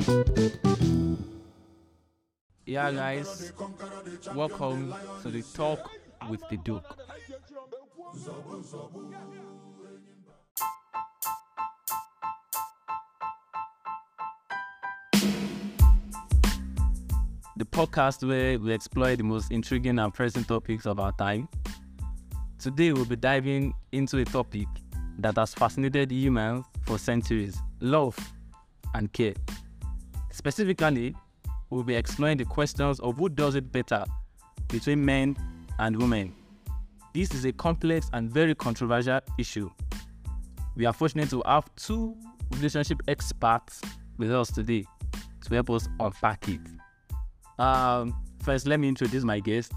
Yeah, guys, welcome to the Talk with the Duke. The podcast where we explore the most intriguing and pressing topics of our time. Today, we'll be diving into a topic that has fascinated humans for centuries: love and care. Specifically, we'll be exploring the questions of who does it better between men and women. This is a complex and very controversial issue. We are fortunate to have two relationship experts with us today to help us unpack it. First, let me introduce my guest,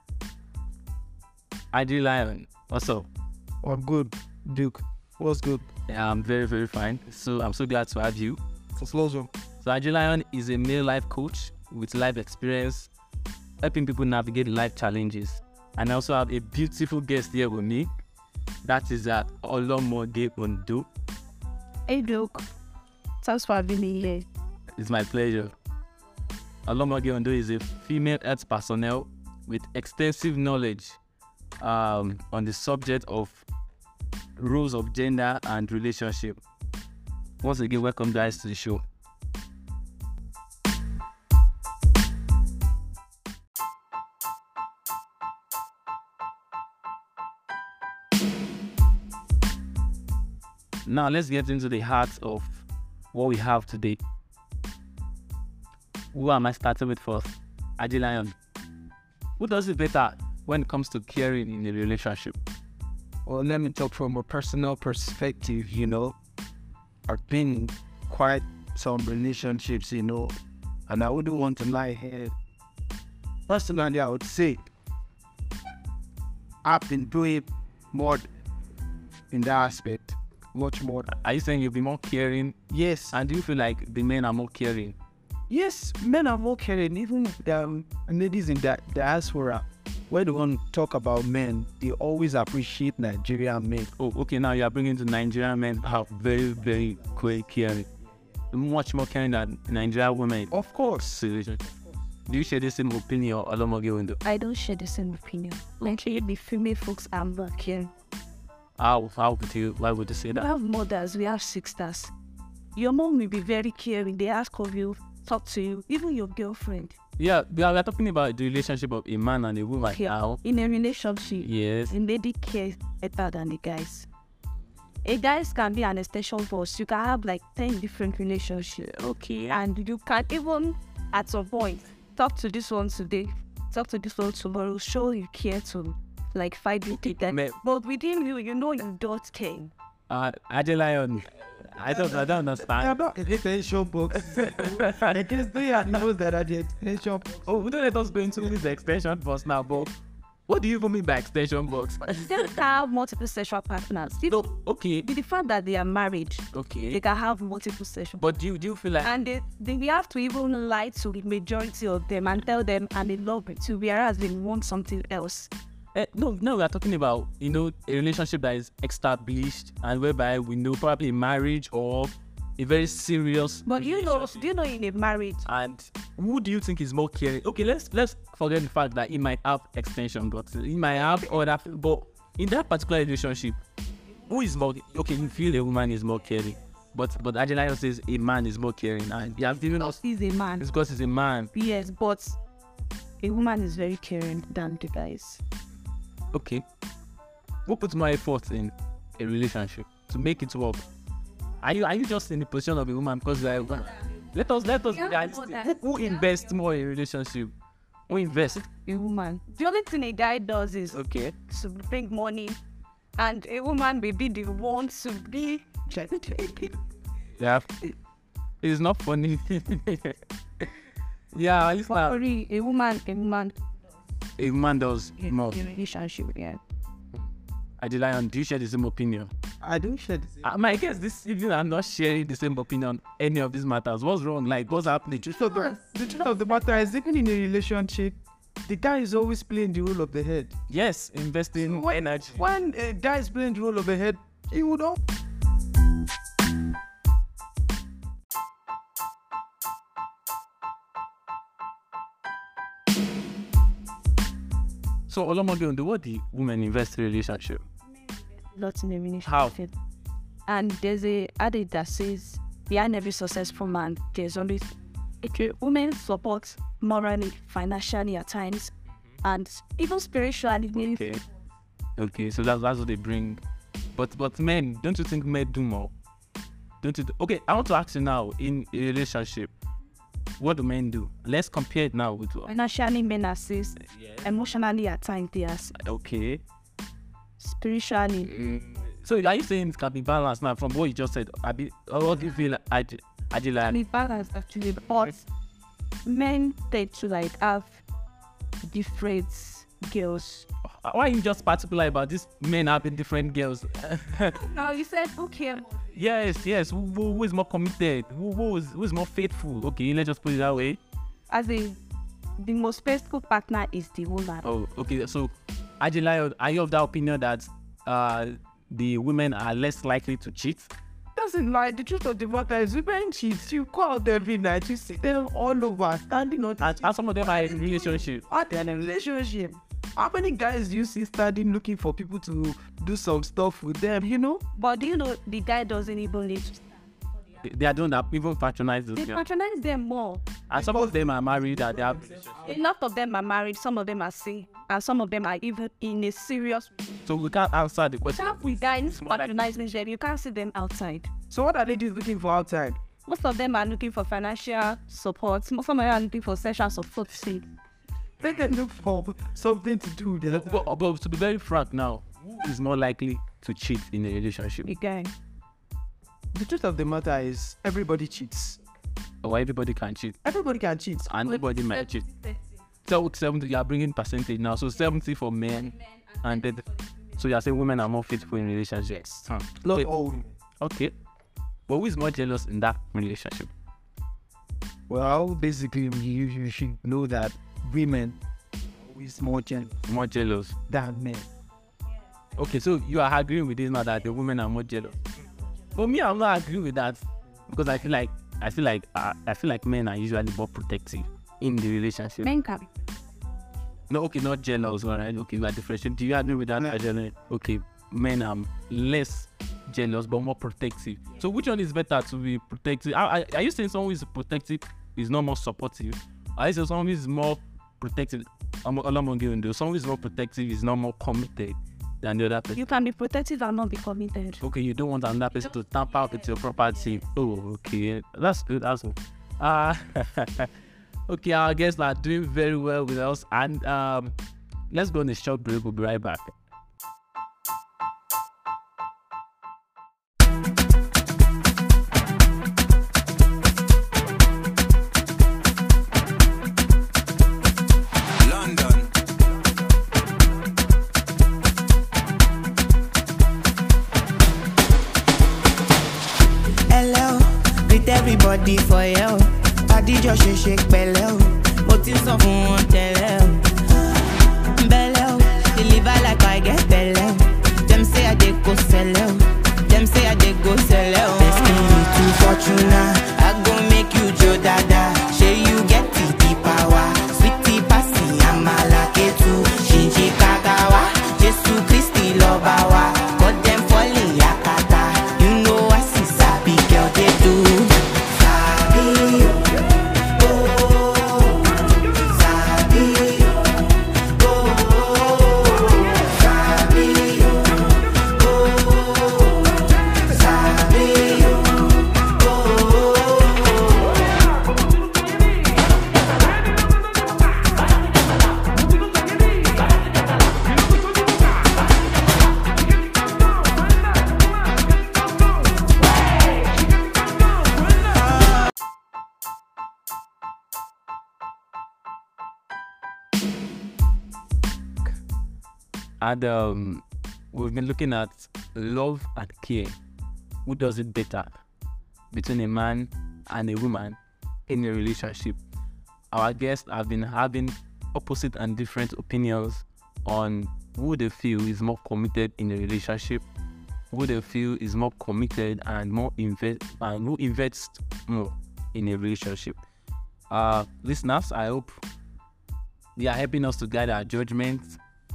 Adilion. What's up? I'm good, Duke. What's good? Yeah, I'm very, very fine. So I'm so glad to have you. It's closure. So Adilion is a male life coach with life experience, helping people navigate life challenges. And I also have a beautiful guest here with me. That is Olomode Ondo. Hey, Duke. Thanks for having me here. It's my pleasure. Olomode Ondo is a female health personnel with extensive knowledge on the subject of roles of gender and relationship. Once again, welcome guys to the show. Now let's get into the heart of what we have today. Who am I starting with first? Adilion. Who does it better when it comes to caring in a relationship? Well, let me talk from a personal perspective, I've been in quite some relationships, and I wouldn't want to lie here. Personally, I would say I've been doing more in that aspect, much more. Are you saying you'll be more caring? Yes. And do you feel like the men are more caring? Yes, men are more caring. Even ladies in the diaspora, when they want to talk about men, they always appreciate Nigerian men. Oh, okay, now you are bringing to Nigerian men have very, very quick caring. Much more caring than Nigerian women. Of course. Do you share the same opinion, Olomode Ondo? I don't share the same opinion. Like, the female folks are more caring. Why would you say We that? have mothers, we have sisters. Your mom will be very caring. They ask of you, talk to you, even your girlfriend. Yeah, we are talking about the relationship of a man and a woman now. In a relationship, Yes. the lady cares better than the guys. A guys can be an extension force. You can have like 10 different relationships. Okay. And you can even, at some point, talk to this one today, talk to this one tomorrow, show you care to like fight with it. But within you, you don't care. Adilion, I don't understand. I'm not an extension box. I guess they are those that are the extension box. Oh, don't let us go into this extension box now, but what do you even mean by extension box? They can have multiple sexual partners. No, okay. With the fact that they are married, Okay. they can have multiple sexual. But do you feel like... And we have to even lie to the majority of them and tell them and they love it too, whereas they want something else. No, we are talking about, a relationship that is established and whereby we know probably marriage or a very serious... But do you know in a marriage? And who do you think is more caring? Okay, let's forget the fact that he might have extension, but he might have other... But in that particular relationship, who is more... Okay, you feel a woman is more caring. But Adilion says a man is more caring. And you have given us... He's a man. It's because he's a man. Yes, but a woman is very caring than the guys. Okay. Who puts more effort in a relationship to make it work? Are you just in the position of a woman because you are a woman? Let us be realistic. Who invests more in a relationship? Who invests? A woman. The only thing a guy does is Okay. to bring money, and a woman may be the one to be. Yeah. It's not funny. Yeah, it's not. Sorry, a woman A woman does more. in a relationship, yeah. Adilion, do you share the same opinion? I don't share the same. My guess this evening I'm not sharing the same opinion on any of these matters. What's wrong? Like, what's happening? So the truth of the matter is, even in a relationship, the guy is always playing the role of the head. Yes, investing energy. When a guy is playing the role of the head, he would all. So Olomoge, what the women invest in relationship? Lots in a relationship. How? And there's a adage that says, behind every successful man, there's always a woman support morally, financially at times, and even spiritually. Okay, so that's what they bring. But men, don't you think men do more? Don't you? Okay, I want to ask you now, in a relationship, what do men do? Let's compare it now with what? Financially, men assist. Yes. Emotionally, at times, they assist. Okay. Spiritually. So are you saying it can be balanced now from what you just said? What do you feel like? Be balanced actually, but men tend to like have different girls. Why are you just particular about these men having different girls? No, you said okay. Yes. Who is more committed? Who is more faithful? Okay, let's just put it that way. As in, the most faithful partner is the woman. Oh, okay. So, Ajila, are you of that opinion that the women are less likely to cheat? Doesn't lie. The truth of the matter is, women cheat. You call out every night. You see them all over, standing on. And some of them are in relationship. Are they in a relationship? How many guys do you see standing looking for people to do some stuff with them? You know. But do you know the guy doesn't even need to stand? They are doing that. People patronize those They girls. patronize them more. And some of them are married and they have. A lot of them are married. Some of them are single, and some of them are even in a serious. So we can't answer the question. Some with guys patronizing them, you can't see them outside. So what are ladies looking for outside? Most of them are looking for financial support. Some of them are looking for sexual support. They can look for something to do. But to be very frank now, who is more likely to cheat in a relationship? The guy. The truth of the matter is, everybody cheats. Or everybody can cheat. Everybody can cheat. And nobody might cheat. So 70, you are bringing percentage now. So 70 for men. And then, so you are saying women are more faithful in relationships. Huh. Not Wait, all women. okay. But who is more jealous in that relationship? Well, basically, you should know that women are always more jealous More jealous. than men. Okay, so you are agreeing with this now that the women are more jealous. But me, I'm not agreeing with that because I feel like men are usually more protective in the relationship. Men can. No, okay, not jealous, all right? Okay, we are different. Do you agree with that? No. Okay, men are less jealous but more protective. So which one is better to be protective? Are you saying someone who is protective is not more supportive? Are you saying someone who is more protective? Someone who is more protective is not more committed than the other person. You can be protective and not be committed. Okay, you don't want another person to tamper with your property. Oh, okay, that's good. That's good. Okay, our guests are doing very well with us, and let's go on a short break. We'll be right back. Everybody for you. Body just shake pẹ̀lẹ́ o. Mo ti sọ fún wọn tẹ́lẹ̀ o. Bẹ̀lẹ̀ o, deliver like I get bẹ̀lẹ̀ o. Dem say I dey go sẹ̀lẹ̀ o. Dem say I dey go sẹ̀lẹ̀ o. Best me to Fortuna, I go make you jo dada. Shey you get the power. Sweetie pasi amala ketu. Shinji kakawa, Jesu Christi lọba wa. Got them falling yakata. You know I see sabi girl dey do. And we've been looking at love and care. Who does it better between a man and a woman in a relationship? Our guests have been having opposite and different opinions on who they feel is more committed in a relationship, who they feel is more committed and who invests more in a relationship. Listeners, I hope they are helping us to guide our judgments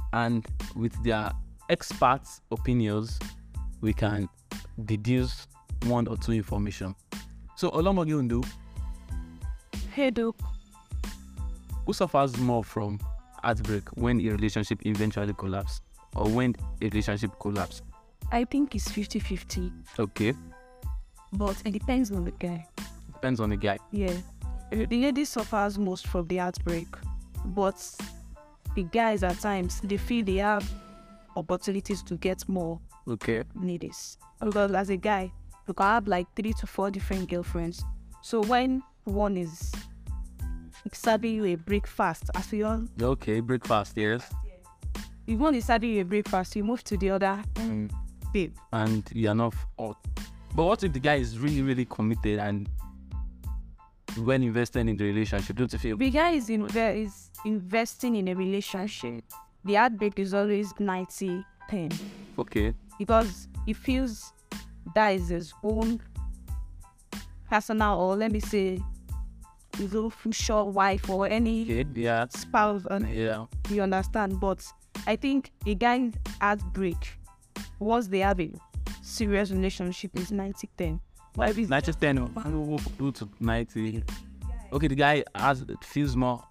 and with their experts' opinions, we can deduce one or two information. So, Olamogi Undu, Hey, Duke. who suffers more from heartbreak when a relationship eventually collapses or when a relationship collapses? I think it's 50-50, Okay, but it depends on the guy. depends on the guy. Yeah. The lady suffers most from the heartbreak, but the guys at times, they feel they have opportunities to get more Okay, ladies. Because as a guy, you can have like 3 to 4 different girlfriends. So when one is serving you a breakfast, as we all, okay, breakfast, yes. if one is serving you a breakfast, you move to the other babe. And you're not hot. But what if the guy is really, really committed and when invested in the relationship, don't you feel? The guy is investing in a relationship. The heartbreak is always 90-10 Okay, because he feels that is his own personal, or let me say, his own future wife or any okay, yeah, spouse, and yeah. you understand. But I think a guy's heartbreak, once they have a serious relationship, is 90-10. But if it's 90 10 to 90. Okay, the guy feels more.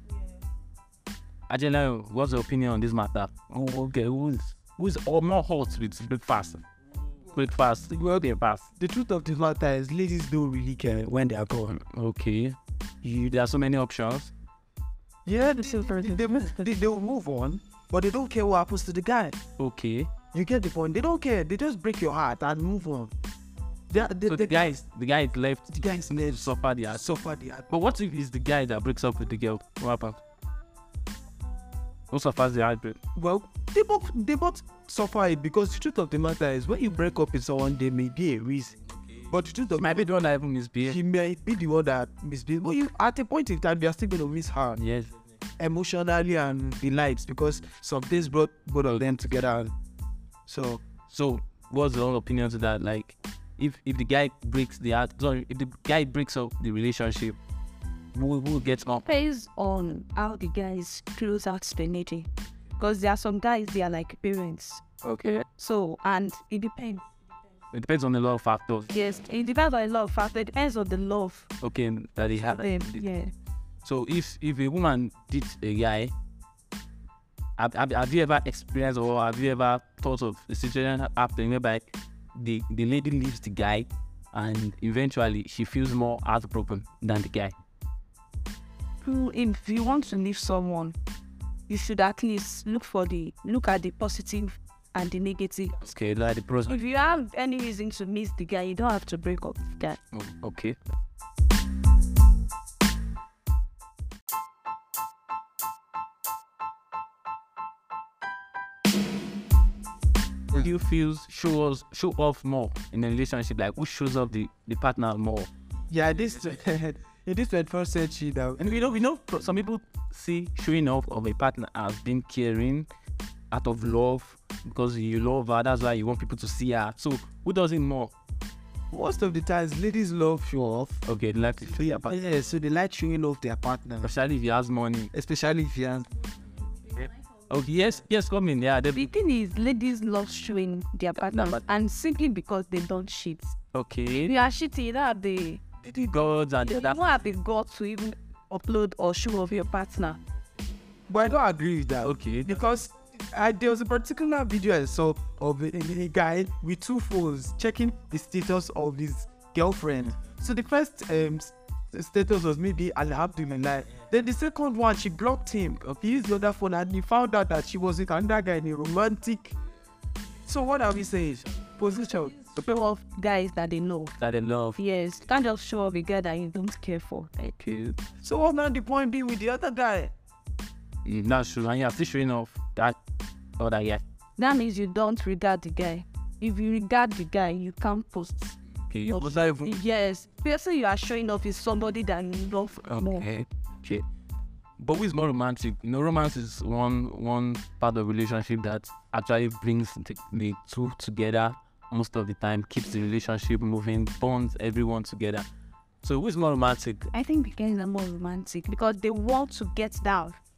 Ajela, what's your opinion on this matter? Oh, okay, who's more hot with breakfast? Breakfast, well, they pass. The truth of the matter is, ladies don't really care when they are gone. Okay, there are so many options. Yeah, they will move on, but they don't care what happens to the guy. Okay, You get the point? They don't care. They just break your heart and move on. so the guy is left the guys need to suffer the heart. suffer the heart. But what if it's the guy that breaks up with the girl? What happens? Who suffers the heartbreak? Well, they both suffer it, because the truth of the matter is, when you break up with someone, there may be a reason. But the truth of Might be the one that even misbehaved. he might be the one that misbehaved. But you, at a point in time, you are still going to miss her Yes. emotionally and the lights, because some things brought both of them together. So So, what's your own opinion to that? Like, if the guy breaks the heart, sorry, if the guy breaks up the relationship, who gets more? based on how the guys close out the lady. Because there are some guys, they are like parents. Okay. So, and it depends. It depends on a lot of factors. Yes, it depends on a lot of factors. It depends on the love. Okay, that he have. Yeah. So, if a woman dates a guy, have you ever experienced or have you ever thought of a situation happening whereby the lady leaves the guy and eventually she feels more heartbroken than the guy? If you want to leave someone, you should at least look at the positive and the negative. Okay, like the pros. If you have any reason to miss the guy, you don't have to break up with the guy. Oh, okay. Do you feel show off more in a relationship? Like, who shows off the partner more? yeah, this in this 21st century now, And we know some people see showing off of a partner as being caring, out of love, because you love her. That's why you want people to see her. So who does it more? most of the times ladies love show off. Okay, they like to show your partner, Yeah, so they like showing off their partner, especially if he has money. especially if you are. Okay, yes, come in. Yeah, The thing is, ladies love showing their partner, and simply because they don't cheat. okay. If you are cheating, you don't have the Gods and you don't have the guts to even upload or show off your partner. But I don't agree with that. Okay. Because there was a particular video I saw of a guy with 2 phones checking the status of his girlfriend. So the first status was maybe Alhamdulillah. Then the second one, she blocked him. He used the other phone and he found out that she was with another guy in a romantic. So what are we saying? Position. To show off guys that they know. That they love. Yes, you can't just show off a guy that you don't care for. Okay. So what now the point being with the other guy? That's true. And you're still showing off that other guy. That means you don't regard the guy. If you regard the guy, you can't post. Okay. You was not even. Yes, the person you are showing off is somebody that you love more. Okay. But who is more romantic? You know, romance is one part of relationship that actually brings the two together most of the time, keeps the relationship moving, bonds everyone together. So who is more romantic? I think the guys are more romantic because they want to get down.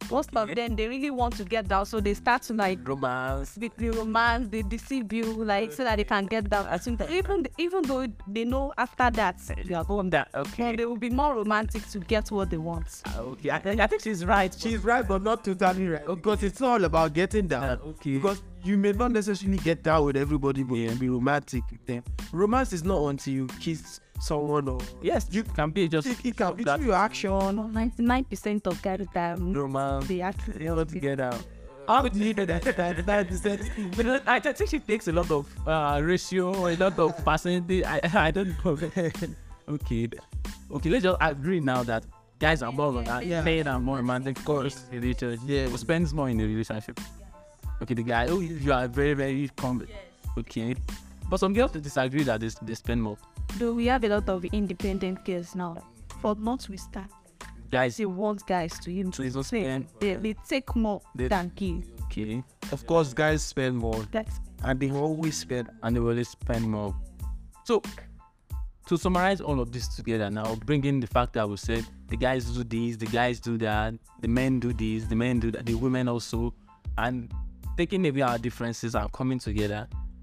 Most of them, they really want to get down, so they start to like Romance. the romance, they deceive you, like so that they can get down. I think that even though they know after that You are going that. Okay. they will be more romantic to get what they want. Okay. I think she's right. She's right, but not totally right. Because it's all about getting down. Okay. Because you may not necessarily get down with everybody, but you be romantic with them. Romance is not until you kiss someone or Yes, you can be just it can be that through your action. 99% of guys that romance. they actually You know, together. How would you know that? But I think she takes a lot of ratio, a lot of percentage. I don't know. Okay, let's just agree now that guys are more men are more romantic. Of course, relationship. Yeah. Who spends more in the relationship? Okay, the guy. Oh, you are very, very okay. But some girls disagree that they spend more. though we have a lot of independent girls now. For not we start, Guys, they want guys to even so it's not spend. they take more They- than give. Okay, Of course, guys spend more, That's and they always spend. and they will always spend more. So, to summarize all of this together now, bring in the fact that we said the guys do this, the guys do that, the men do this, the men do that, the women also, and taking away our differences and coming together.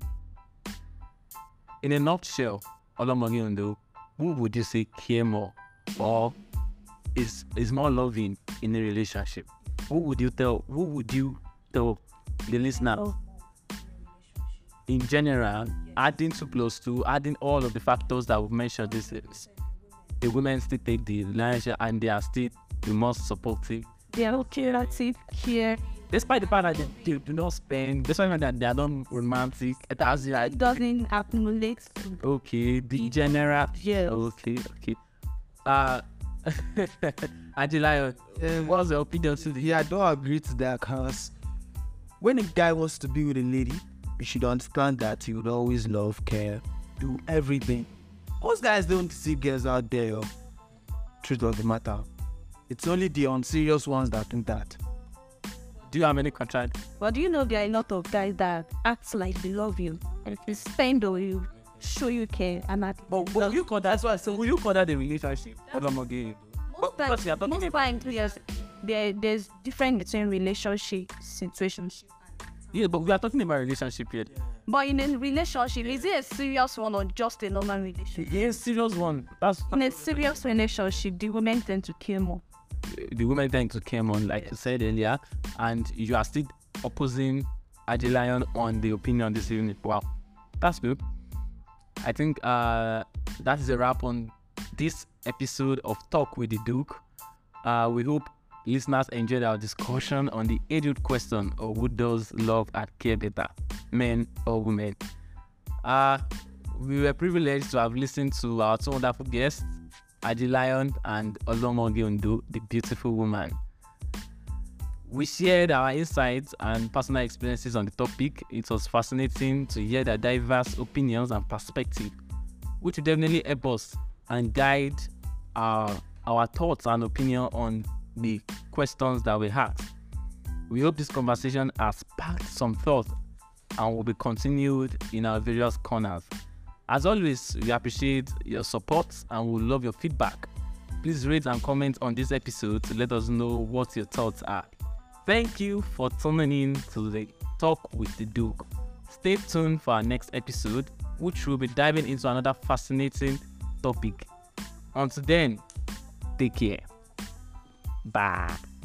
In a nutshell, Olomoge Ondo, who would you say care more or is more loving in a relationship? Who would you tell the listener? oh, In general, adding 2 plus 2, adding all of the factors that we've mentioned, this is the women still take the relationship and they are still the most supportive. they are okay, that's it. Here Despite the fact that they do not spend, despite that they are not romantic, that's right. it doesn't accumulate. Okay, the general. Yeah. Okay. Angela, what's your opinion to the Yeah, I don't agree to that, because when a guy wants to be with a lady, you should understand that he would always love, care, do everything. Most guys don't see girls out there. Yo. Truth of the matter, it's only the unserious ones that think that. Do you have any contract? But do you know there are a lot of guys that act like they love you? And if you spend on you, show you care, and act. But will you call that's why I said, will you call that a relationship? Olomoge? Most because you are talking most times, yes, there's different between relationship situations. Yeah, but we are talking about relationship here. But in a relationship, is it a serious one or just a normal relationship? Yeah, serious one. That's In a serious relationship, the women tend to care more. the women tend to come on, like you said earlier, and you are still opposing Adelion on the opinion this evening. Wow, that's good. I think that is a wrap on this episode of Talk with the Duke. We hope listeners enjoyed our discussion on the adult question of who does love and care better, men or women. We were privileged to have listened to our two wonderful guests, Adelion and Olomoge Ondo, the beautiful woman. We shared our insights and personal experiences on the topic. It was fascinating to hear their diverse opinions and perspectives, which will definitely help us and guide our thoughts and opinion on the questions that we had. We hope this conversation has sparked some thought and will be continued in our various corners. As always, we appreciate your support and we love your feedback. Please rate and comment on this episode to let us know what your thoughts are. Thank you for tuning in to the Talk with the Duke. Stay tuned for our next episode, which will be diving into another fascinating topic. Until then, take care. Bye.